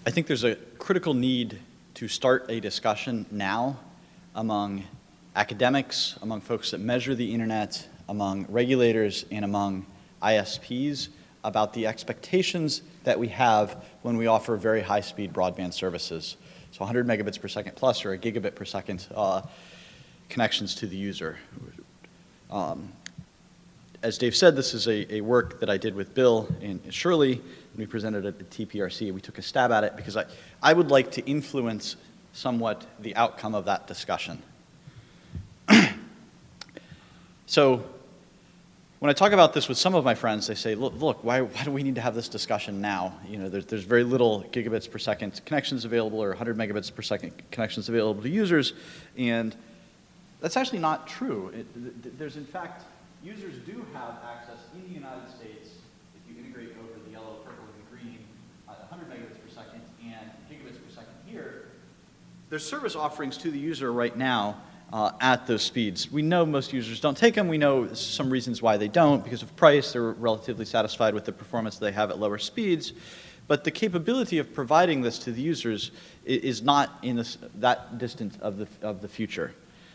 I think there's a critical need to start a discussion now among academics, among folks that measure the internet, among regulators, and among ISPs about the expectations that we have when we offer very high-speed broadband services. So 100 megabits per second plus or a gigabit per second connections to the user. As Dave said, this is a work that I did with Bill and Shirley, and we presented it at the TPRC. We took a stab at it because I would like to influence somewhat the outcome of that discussion. So when I talk about this with some of my friends, they say, look, why do we need to have this discussion now? You know, there's very little gigabits per second connections available or 100 megabits per second connections available to users, and that's actually not true. There's, in fact, users do have access in the United States, if you integrate over the yellow, purple, and green, 100 megabits per second and gigabits per second here. There's service offerings to the user right now at those speeds. We know most users don't take them. We know some reasons why they don't. Because of price, they're relatively satisfied with the performance they have at lower speeds. But the capability of providing this to the users is not in that distant of the future.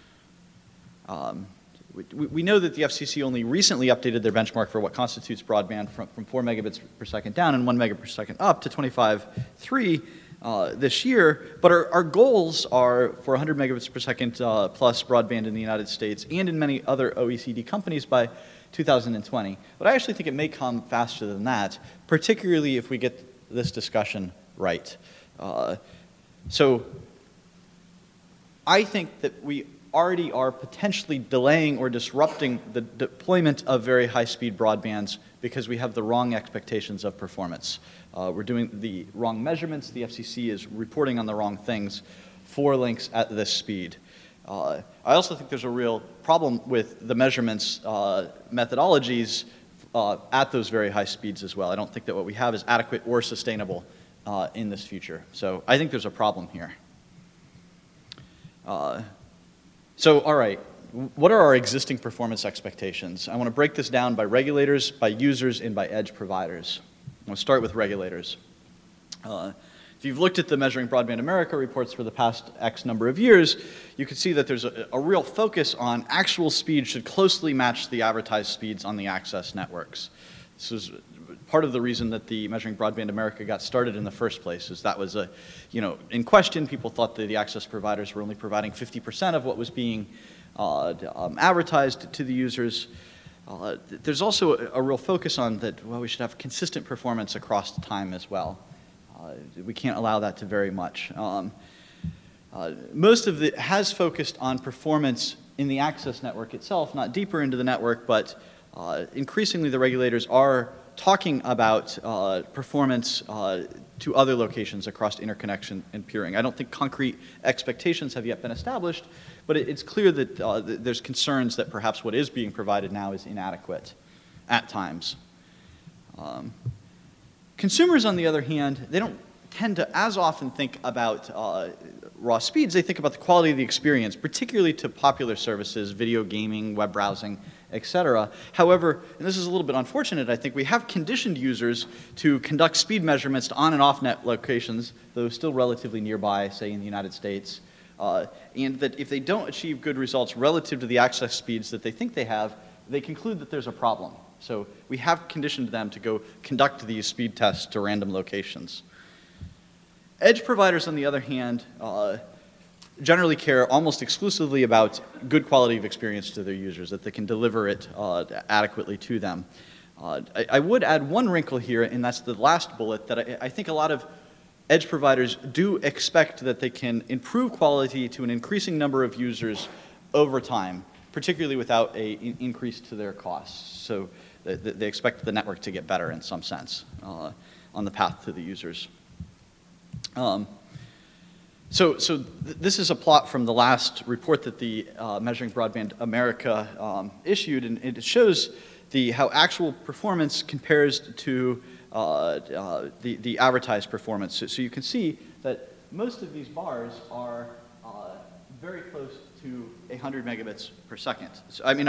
We know that the FCC only recently updated their benchmark for what constitutes broadband from 4 megabits per second down and 1 megabit per second up to 25.3 this year, but our goals are for 100 megabits per second plus broadband in the United States and in many other OECD companies by 2020. But I actually think it may come faster than that, particularly if we get this discussion right. So I think that we already are potentially delaying or disrupting the deployment of very high-speed broadbands because we have the wrong expectations of performance. We're doing the wrong measurements. The FCC is reporting on the wrong things for links at this speed. I also think there's a real problem with the measurements methodologies at those very high speeds as well. I don't think that what we have is adequate or sustainable in this future. So I think there's a problem here. So, all right, what are our existing performance expectations? I want to break this down by regulators, by users, and by edge providers. I'm going to start with regulators. If you've looked at the Measuring Broadband America reports for the past X number of years, you can see that there's a real focus on actual speed should closely match the advertised speeds on the access networks. This is part of the reason that the Measuring Broadband America got started in the first place, is that was in question. People thought that the access providers were only providing 50% of what was being advertised to the users. There's also a real focus on that, well, we should have consistent performance across time as well. We can't allow that to vary much. Most of it has focused on performance in the access network itself, not deeper into the network, but increasingly the regulators are talking about performance to other locations across interconnection and peering. I don't think concrete expectations have yet been established, but it's clear that there's concerns that perhaps what is being provided now is inadequate at times. Consumers, on the other hand, they don't tend to as often think about raw speeds. They think about the quality of the experience, particularly to popular services, video gaming, web browsing, etc. However, and this is a little bit unfortunate, I think we have conditioned users to conduct speed measurements to on and off net locations, though still relatively nearby, say in the United States, and that if they don't achieve good results relative to the access speeds that they think they have, they conclude that there's a problem. So we have conditioned them to go conduct these speed tests to random locations. Edge providers, on the other hand, generally care almost exclusively about good quality of experience to their users, that they can deliver it adequately to them. I would add one wrinkle here, and that's the last bullet, that I think a lot of edge providers do expect that they can improve quality to an increasing number of users over time, particularly without an increase to their costs. So they expect the network to get better in some sense on the path to the users. So this is a plot from the last report that the Measuring Broadband America issued, and it shows how actual performance compares to the advertised performance. So you can see that most of these bars are very close to 100 megabits per second. So, I mean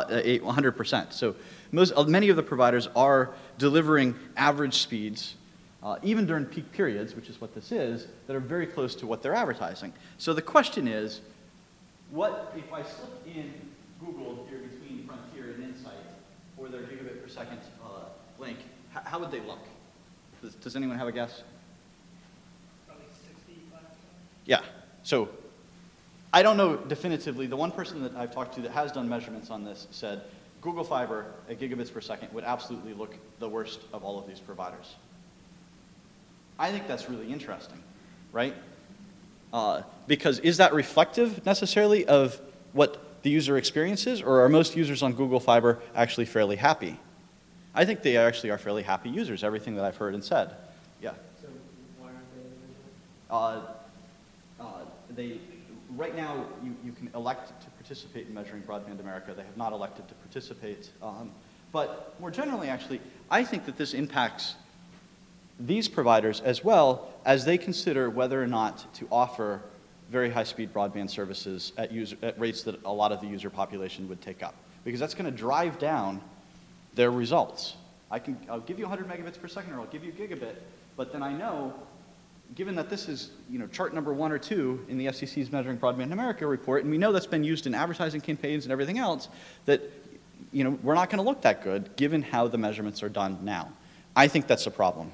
100%. So many of the providers are delivering average speeds even during peak periods, which is what this is, that are very close to what they're advertising. So the question is, what if I slip in Google here between Frontier and Insight for their gigabit per second link, how would they look? Does anyone have a guess? Probably 65. Yeah. So I don't know definitively. The one person that I've talked to that has done measurements on this said Google Fiber at gigabits per second would absolutely look the worst of all of these providers. I think that's really interesting, right? Because is that reflective necessarily of what the user experiences, or are most users on Google Fiber actually fairly happy? I think they actually are fairly happy users, everything that I've heard and said. Yeah. So why aren't they? Right now, you can elect to participate in Measuring Broadband America. They have not elected to participate. But more generally, actually, I think that this impacts these providers as well as they consider whether or not to offer very high-speed broadband services at rates that a lot of the user population would take up. Because that's going to drive down their results. I'll give you 100 megabits per second, or I'll give you gigabit, but then I know, given that this is chart number 1 or 2 in the FCC's Measuring Broadband in America report, and we know that's been used in advertising campaigns and everything else, that we're not going to look that good given how the measurements are done now. I think that's a problem.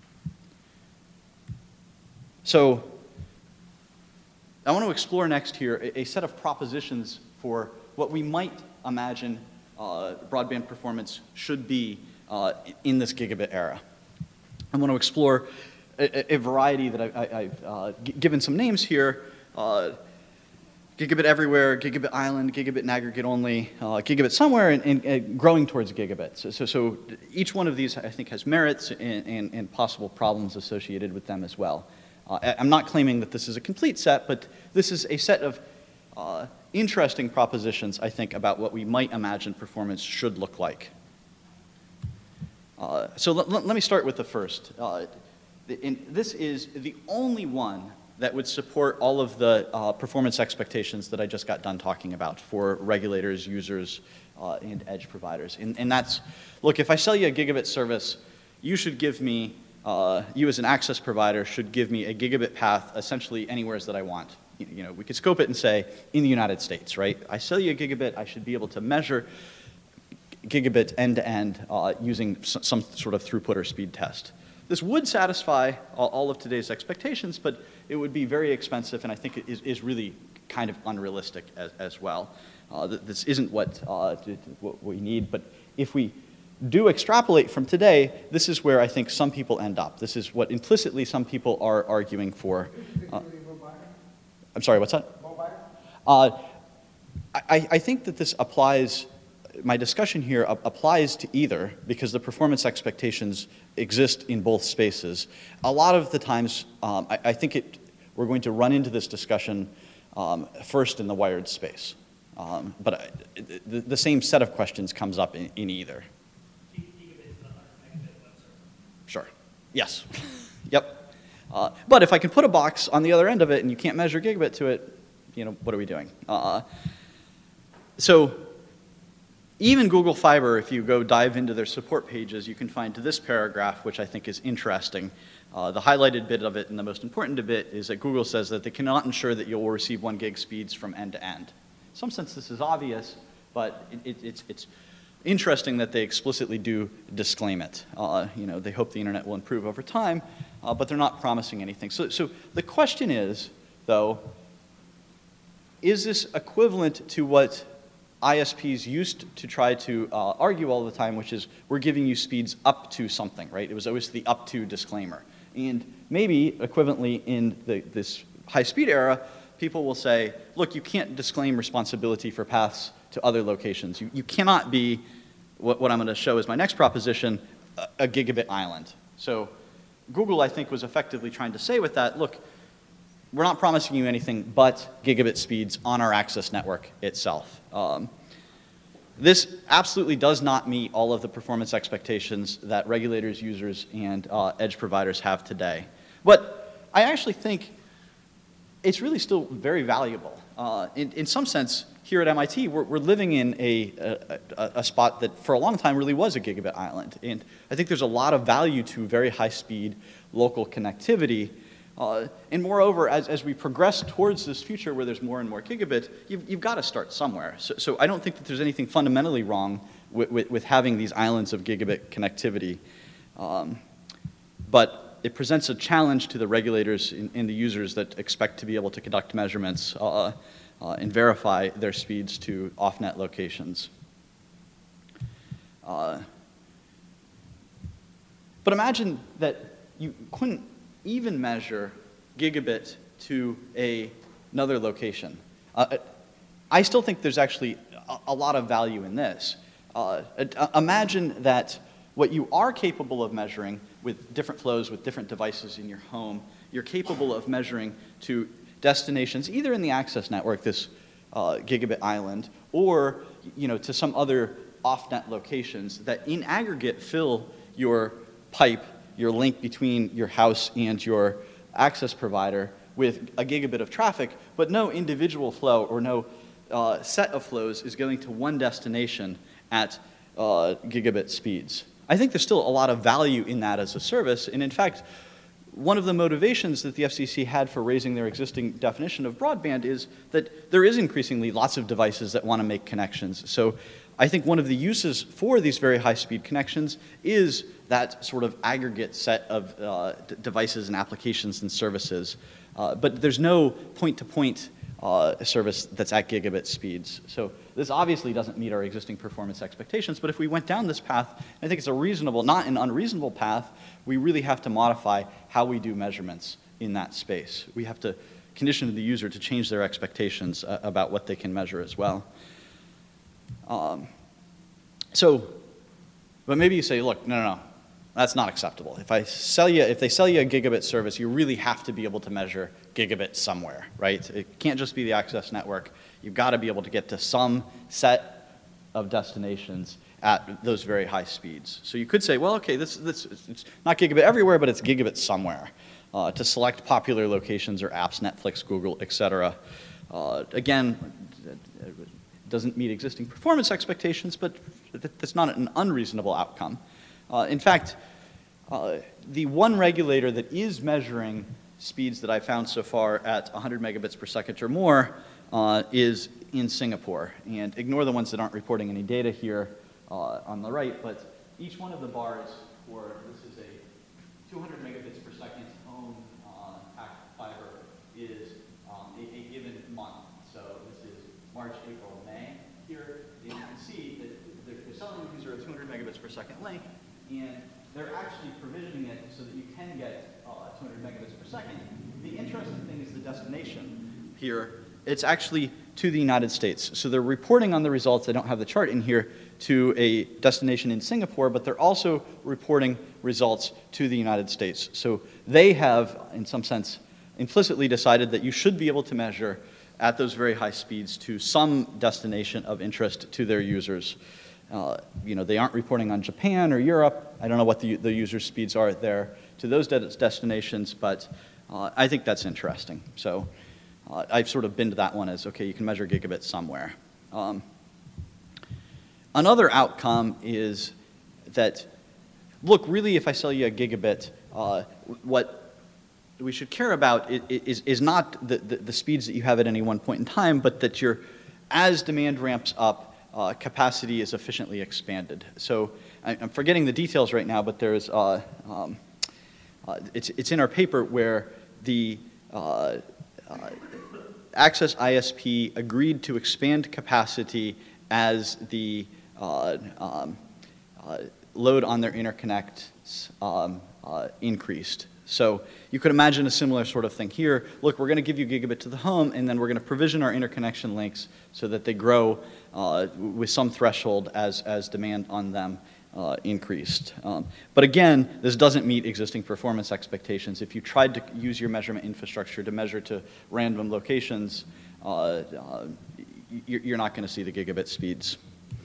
So I want to explore next here a set of propositions for what we might imagine broadband performance should be in this gigabit era. I want to explore a variety that I've given some names here. Gigabit everywhere, gigabit island, gigabit in aggregate only, gigabit somewhere, and growing towards gigabits. So each one of these, I think, has merits and possible problems associated with them as well. I'm not claiming that this is a complete set, but this is a set of interesting propositions, I think, about what we might imagine performance should look like. So let me start with the first. This is the only one that would support all of the performance expectations that I just got done talking about for regulators, users, and edge providers. And that's, look, if I sell you a gigabit service, you should give me, you as an access provider should give me a gigabit path essentially anywhere that I want. We could scope it and say, in the United States, right? I sell you a gigabit, I should be able to measure gigabit end-to-end using some sort of throughput or speed test. This would satisfy all of today's expectations, but it would be very expensive, and I think it is really kind of unrealistic as well. This isn't what we need, but if we do extrapolate from today, this is where I think some people end up. This is what implicitly some people are arguing for. I'm sorry, what's that? I think that this applies, my discussion here applies to either, because the performance expectations exist in both spaces. A lot of the times, I think we're going to run into this discussion first in the wired space. But the same set of questions comes up in either. Sure. Yes. Yep. But if I can put a box on the other end of it and you can't measure gigabit to it, what are we doing? So even Google Fiber, if you go dive into their support pages, you can find this paragraph, which I think is interesting. The highlighted bit of it and the most important bit is that Google says that they cannot ensure that you will receive 1 gig speeds from end to end. In some sense, this is obvious, but it's interesting that they explicitly do disclaim it. They hope the internet will improve over time, but they're not promising anything. So the question is, though, is this equivalent to what ISPs used to try to argue all the time, which is we're giving you speeds up to something, right? It was always the up to disclaimer. And maybe equivalently in this high-speed era, people will say, look, you can't disclaim responsibility for paths to other locations. You cannot be, what I'm going to show as my next proposition, a gigabit island. So Google, I think, was effectively trying to say with that, look, we're not promising you anything but gigabit speeds on our access network itself. This absolutely does not meet all of the performance expectations that regulators, users, and edge providers have today. But I actually think it's really still very valuable. In some sense, here at MIT, we're living in a spot that for a long time really was a gigabit island. And I think there's a lot of value to very high-speed local connectivity. And moreover, as we progress towards this future where there's more and more gigabit, you've got to start somewhere. So I don't think that there's anything fundamentally wrong with having these islands of gigabit connectivity. But it presents a challenge to the regulators and the users that expect to be able to conduct measurements and verify their speeds to off-net locations. But imagine that you couldn't even measure gigabit to another location. I still think there's actually a lot of value in this. Imagine that what you are capable of measuring with different flows, with different devices in your home, you're capable of measuring to destinations, either in the access network, this gigabit island, or to some other off-net locations that in aggregate fill your pipe, your link between your house and your access provider with a gigabit of traffic, but no individual flow or no set of flows is going to one destination at gigabit speeds. I think there's still a lot of value in that as a service, and in fact, one of the motivations that the FCC had for raising their existing definition of broadband is that there is increasingly lots of devices that want to make connections. So I think one of the uses for these very high-speed connections is that sort of aggregate set of devices and applications and services. But there's no point-to-point service that's at gigabit speeds. So this obviously doesn't meet our existing performance expectations, but if we went down this path, I think it's a reasonable, not an unreasonable path, we really have to modify how we do measurements in that space. We have to condition the user to change their expectations about what they can measure as well. But maybe you say, look, no, that's not acceptable. If they sell you a gigabit service, you really have to be able to measure gigabit somewhere, right? It can't just be the access network. You've got to be able to get to some set of destinations at those very high speeds. So you could say, well, okay, it's not gigabit everywhere, but it's gigabit somewhere to select popular locations or apps, Netflix, Google, et cetera. Again, it doesn't meet existing performance expectations, but that's not an unreasonable outcome. In fact, the one regulator that is measuring speeds that I've found so far at 100 megabits per second or more is in Singapore. And ignore the ones that aren't reporting any data here on the right, but each one of the bars for this is a 200 megabits per second home packet fiber is a given month. So this is March, April, May. Here you can see that they're selling the user a 200 megabits per second link, and they're actually provisioning it so that you can get 200 megabits per second. The interesting thing is the destination here. It's actually to the United States. So they're reporting on the results, I don't have the chart in here, to a destination in Singapore, but they're also reporting results to the United States. So they have, in some sense, implicitly decided that you should be able to measure at those very high speeds to some destination of interest to their users. They aren't reporting on Japan or Europe. I don't know what the user speeds are there to those destinations, but I think that's interesting. So I've sort of been to that one as, okay, you can measure gigabits somewhere. Another outcome is that, look, really, if I sell you a gigabit, what we should care about is not the speeds that you have at any one point in time, but that as demand ramps up, capacity is efficiently expanded. So I'm forgetting the details right now, but there's it's in our paper where the Access ISP agreed to expand capacity as the load on their interconnects increased. So you could imagine a similar sort of thing here. Look, we're going to give you gigabit to the home, and then we're going to provision our interconnection links so that they grow with some threshold as demand on them increased. But again, this doesn't meet existing performance expectations. If you tried to use your measurement infrastructure to measure to random locations, you're not going to see the gigabit speeds.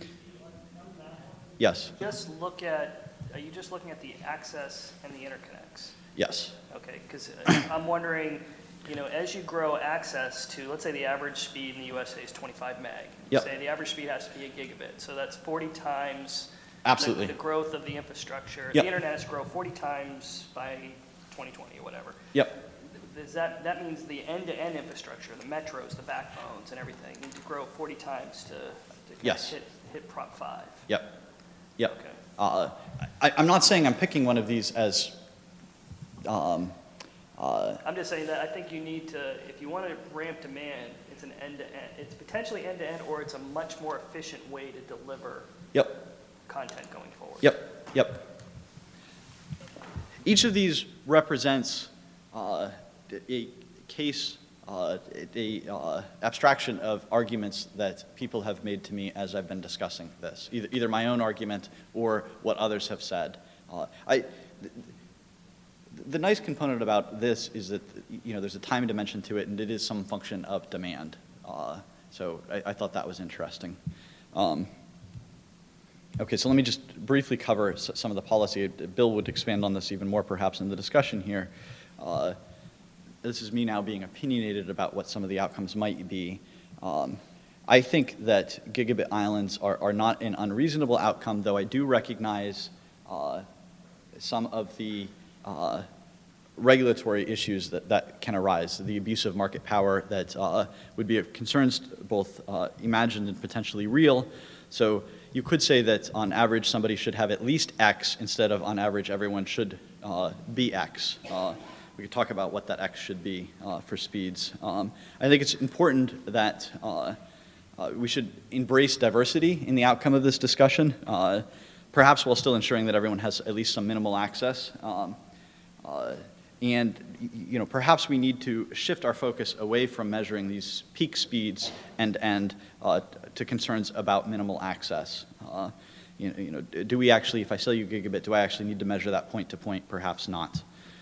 Yes? Are you just looking at the access and the interconnects? Yes. Okay, because I'm wondering as you grow access to, let's say the average speed in the USA is 25 meg. Yep. Say the average speed has to be a gigabit. So that's 40 times Absolutely. the growth of the infrastructure. Yep. The internet has to grow 40 times by 2020 or whatever. Yep. That means the end-to-end infrastructure, the metros, the backbones, and everything need to grow 40 times to Yes. hit Prop 5. Yep. Yep. Okay. I'm not saying I'm picking one of these as. I'm just saying that I think you need to, if you want to ramp demand, it's an end-to-end. It's potentially end-to-end, or it's a much more efficient way to deliver Yep. content going forward. Yep. Yep. Each of these represents a case, abstraction of arguments that people have made to me as I've been discussing this, either my own argument or what others have said. The nice component about this is that there's a time dimension to it, and it is some function of demand. So I thought that was interesting. Okay, so let me just briefly cover some of the policy. Bill would expand on this even more perhaps in the discussion here. This is me now being opinionated about what some of the outcomes might be. I think that gigabit islands are not an unreasonable outcome, though I do recognize some of the regulatory issues that can arise, the abuse of market power that would be of concerns both imagined and potentially real. So you could say that on average somebody should have at least X instead of on average everyone should be X. We could talk about what that X should be for speeds. I think it's important that we should embrace diversity in the outcome of this discussion, perhaps while still ensuring that everyone has at least some minimal access. And perhaps we need to shift our focus away from measuring these peak speeds and to concerns about minimal access. Do we actually, if I sell you a gigabit, do I actually need to measure that point to point? Perhaps not.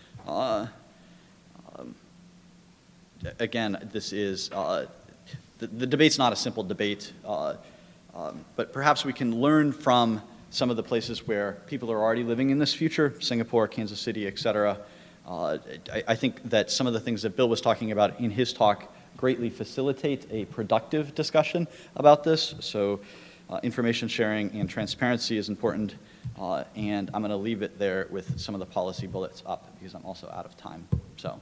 Again, this is the debate's not a simple debate, but perhaps we can learn from some of the places where people are already living in this future, Singapore, Kansas City, et cetera. I think that some of the things that Bill was talking about in his talk greatly facilitate a productive discussion about this. So information sharing and transparency is important, and I'm going to leave it there with some of the policy bullets up because I'm also out of time. So.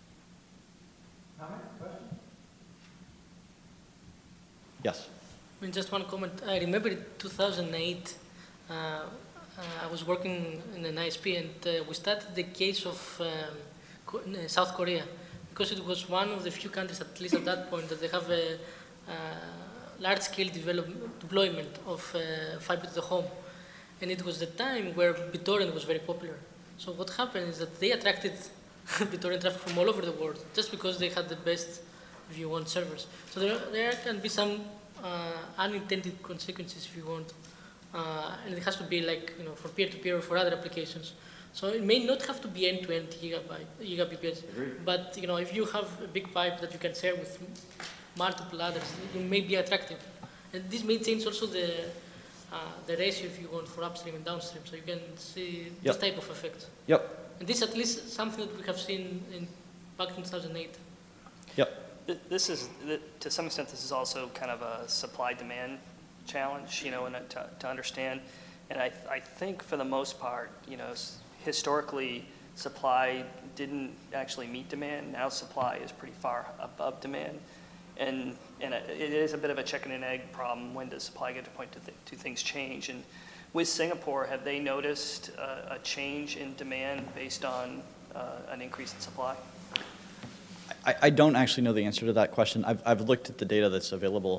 Yes. Just one comment. I remember in 2008, I was working in an ISP, and we started the case of South Korea, because it was one of the few countries, at least at that point, that they have a large-scale deployment of fiber to the home. And it was the time where BitTorrent was very popular. So what happened is that they attracted BitTorrent traffic from all over the world, just because they had the best view on servers. So there can be some unintended consequences, if you want. And it has to be like, for peer-to-peer or for other applications. So it may not have to be end-to-end gigabits, but if you have a big pipe that you can share with multiple others, it may be attractive. And this may change also the ratio, if you want, for upstream and downstream, so you can see this type of effect. Yep. And this is at least something that we have seen back in 2008. Yep. This is, to some extent, this is also kind of a supply-demand challenge, and to understand. And I think for the most part, historically, supply didn't actually meet demand. Now supply is pretty far above demand. And it is a bit of a chicken and egg problem. When does supply get to a point to things change? And with Singapore, have they noticed a change in demand based on an increase in supply? I don't actually know the answer to that question. I've looked at the data that's available,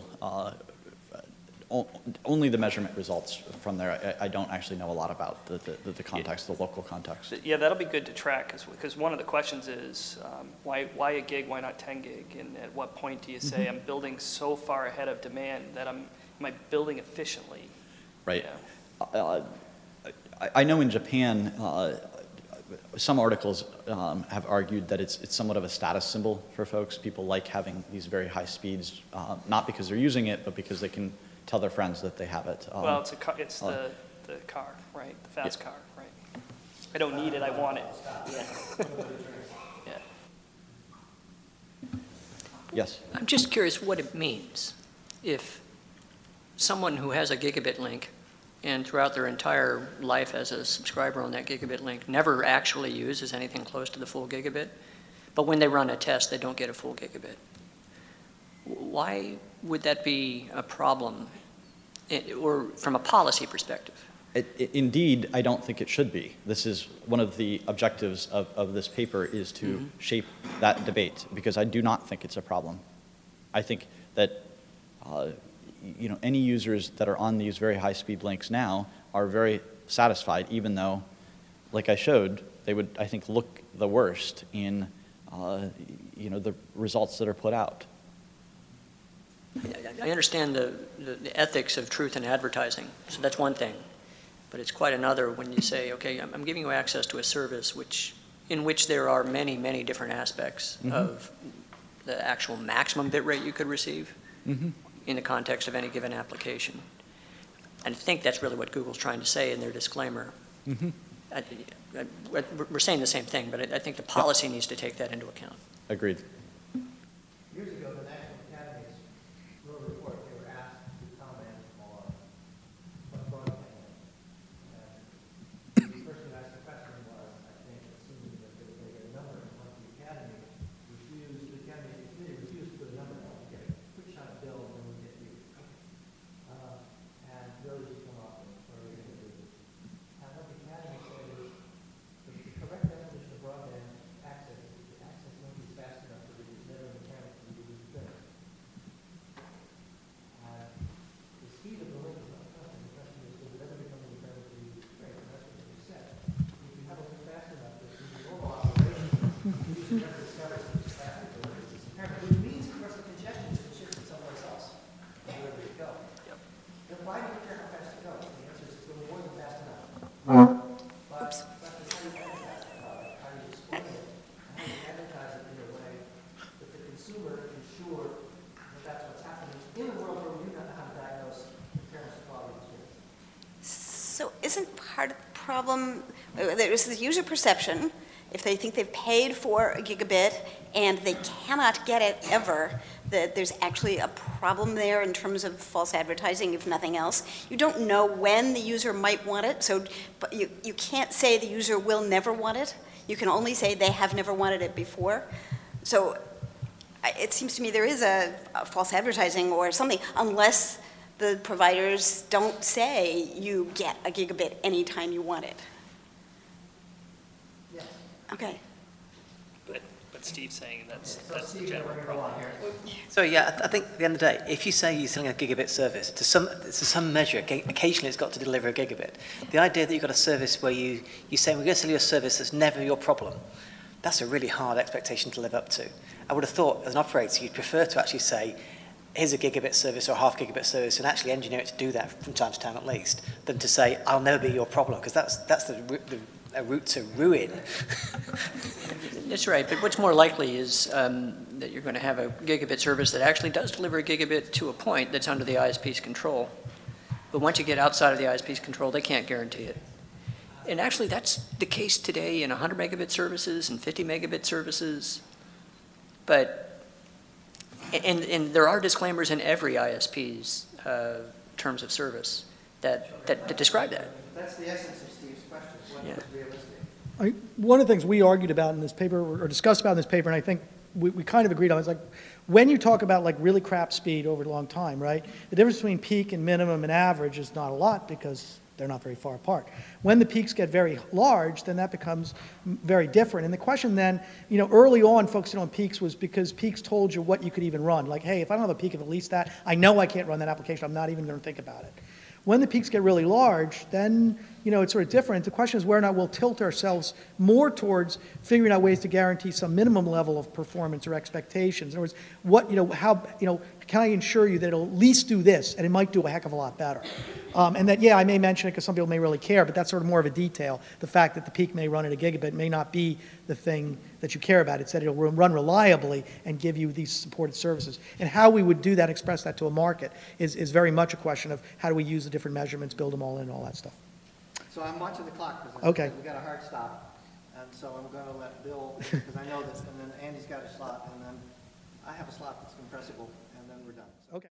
only the measurement results from there. I don't actually know a lot about the context, the local context. Yeah, that'll be good to track, because one of the questions is, why a gig, why not 10 gig? And at what point do you say, I'm building so far ahead of demand that am I building efficiently? Right. I know in Japan, some articles have argued that it's somewhat of a status symbol for folks. People like having these very high speeds, not because they're using it, but because they can tell their friends that they have it. Well, it's the car, right? The fast car, right? I don't need it, I want it. Yeah. Yeah. Yes. I'm just curious what it means if someone who has a gigabit link and throughout their entire life as a subscriber on that gigabit link never actually uses anything close to the full gigabit, but when they run a test, they don't get a full gigabit. Why would that be a problem, or from a policy perspective? Indeed, I don't think it should be. This is one of the objectives of this paper, is to shape that debate, because I do not think it's a problem. I think that any users that are on these very high-speed links now are very satisfied, even though, like I showed, they would, I think, look the worst in the results that are put out. I understand the ethics of truth in advertising, so that's one thing. But it's quite another when you say, okay, I'm giving you access to a service in which there are many, many different aspects of the actual maximum bit rate you could receive in the context of any given application. And I think that's really what Google's trying to say in their disclaimer. We're saying the same thing, but I think the policy needs to take that into account. Agreed. Years ago, the National Academies wrote a report. They were asked to comment on what broadband is. And the person who asked the question was, I think, assuming that they would get a number, and once the Academy refused to put a number down, to get a quick shot bill, and then we get you. And really just come up and what are we going to do? And what the Academy said is, the correct definition of broadband access is the access must be fast enough so that it's never mechanically lose things. The speed of the link is not a question. The question is, will it ever become mechanically lose things? And that's what you said. If you have a link fast enough that in the normal operation, you should never discover that it's faster than it is apparent, which means, of course, the congestion is shifted someplace else, wherever you go. Then why do you care how fast you go? The answer is it's going more than fast enough. But the same advertise about it, how you explain it, how you advertise it in a way that the consumer is sure that that's what's happening in a world where we do not know how to diagnose impairments of quality of experience. So isn't part of the problem, there's the user perception, if they think they've paid for a gigabit and they cannot get it ever, that there's actually a problem there in terms of false advertising, if nothing else. You don't know when the user might want it, so but you can't say the user will never want it. You can only say they have never wanted it before. So it seems to me there is a false advertising or something, unless the providers don't say you get a gigabit anytime you want it. Yes. Okay. But Steve's saying that's the general problem. So yeah, I think at the end of the day, if you say you're selling a gigabit service, to some measure, occasionally it's got to deliver a gigabit. The idea that you've got a service where you say, we're going to sell you a service that's never your problem, that's a really hard expectation to live up to. I would have thought, as an operator, you'd prefer to actually say, here's a gigabit service or a half gigabit service, and actually engineer it to do that from time to time at least, than to say, I'll never be your problem, because that's a route to ruin. That's right, but what's more likely is that you're going to have a gigabit service that actually does deliver a gigabit to a point that's under the ISP's control. But once you get outside of the ISP's control, they can't guarantee it. And actually, that's the case today in 100 megabit services and 50 megabit services. But, and there are disclaimers in every ISP's terms of service that describe that. That's the essence of Steve's question. What is realistic? One of the things we argued about in this paper, or discussed about in this paper, and I think we kind of agreed on, is like, when you talk about like really crap speed over a long time, right, the difference between peak and minimum and average is not a lot because they're not very far apart. When the peaks get very large, then that becomes very different. And the question then, early on focusing on peaks was because peaks told you what you could even run. Like, hey, if I don't have a peak of at least that, I know I can't run that application. I'm not even going to think about it. When the peaks get really large, then it's sort of different. The question is whether or not we'll tilt ourselves more towards figuring out ways to guarantee some minimum level of performance or expectations. In other words, how can I ensure you that it'll at least do this, and it might do a heck of a lot better? And that, I may mention it because some people may really care, but that's sort of more of a detail. The fact that the peak may run at a gigabit may not be the thing that you care about. It's that it'll run reliably and give you these supported services. And how we would do that, express that to a market, is very much a question of how do we use the different measurements, build them all in, all that stuff. So I'm watching the clock because Okay. we got a hard stop, and so I'm going to let Bill, because I know this, and then Andy's got a slot, and then I have a slot that's compressible, and then we're done. So. Okay.